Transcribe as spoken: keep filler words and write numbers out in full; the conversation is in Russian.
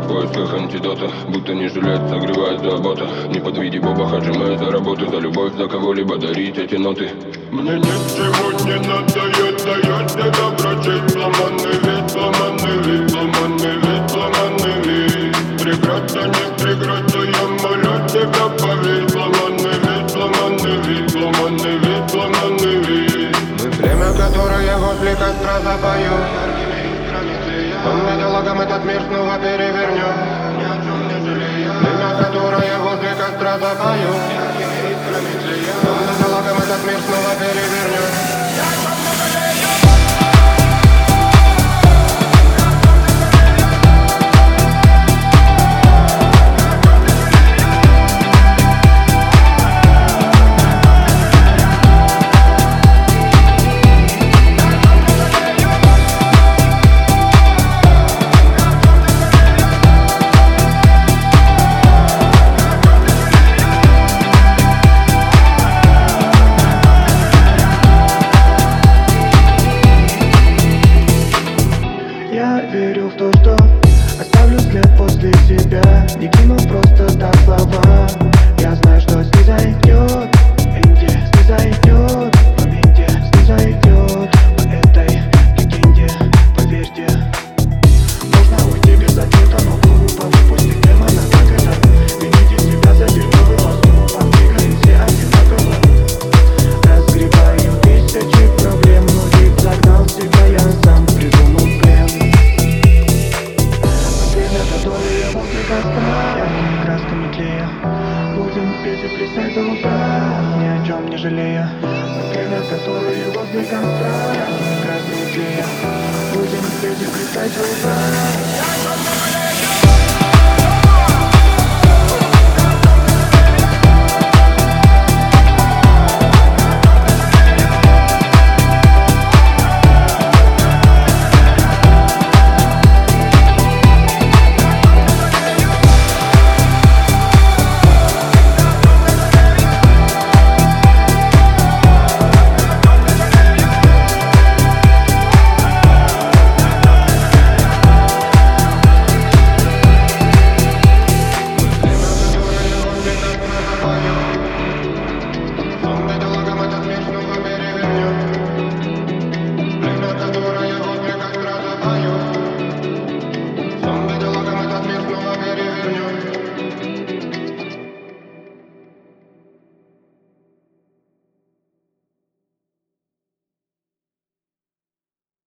в поисках антидота, будто не жалеет, согревает забота. Не подведи Боба, отжимая за работу, за любовь, за кого-либо дарить эти ноты. Мне ничего не надо, я даю тебя прочесть. Сломанный вид, сломанный вид, сломанный вид, сломанный вид. Преграда, не преграда, я молю тебя поверь. Сломанный вид, сломанный вид, сломанный вид, сломанный вид. Мы время, которое возле костра запою. Он металлогом этот мир снова перевернет. Время, которое возле костра запою. Он металлогом этот мир снова перевернет. Я верю в то, что оставлю след после себя. Не кину просто так слова. Я знаю, что снизойдет, Энди снизойдет, в моменте снизойдет. По этой легенде, поверьте, можно уйти без ответа, но глупо выпустить демона, как это. Вините себя за дерьмовый поступок, играем все одинаково. Разгребаю тысячи проблем, но ведь загнал себя я сам, придумал плен. Которые возле костра, яркими красками клея. Будем петь и плясать до утра, ни о чем не жалея. Время, которые возле костра, яркими красками клея. Будем петь и плясать до утра.